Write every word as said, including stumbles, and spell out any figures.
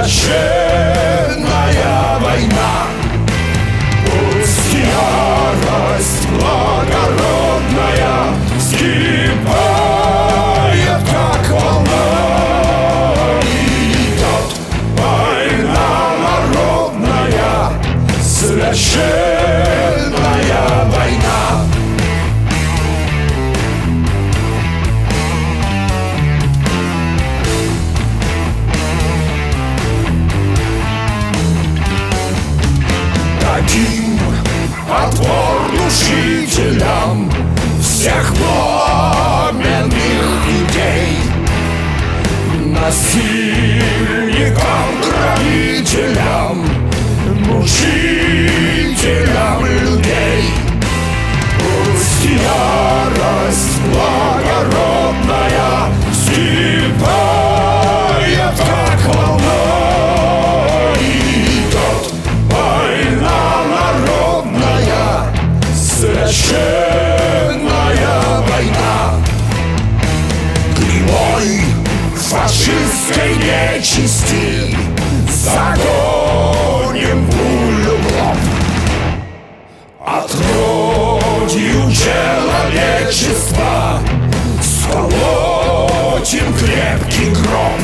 священная война. Пусть ярость благородная вскипает, как волна, идет война народная, священная война. Дадим отпор душителям всех пламенных идей, насильникам, грабителям, мучителям людей. Пусть ярость благородная вскипает, как волна, идет война народная, священная война. Гривой фашистской нечисти загоним пулю в лоб, отродью человечества сколотим крепкий гроб.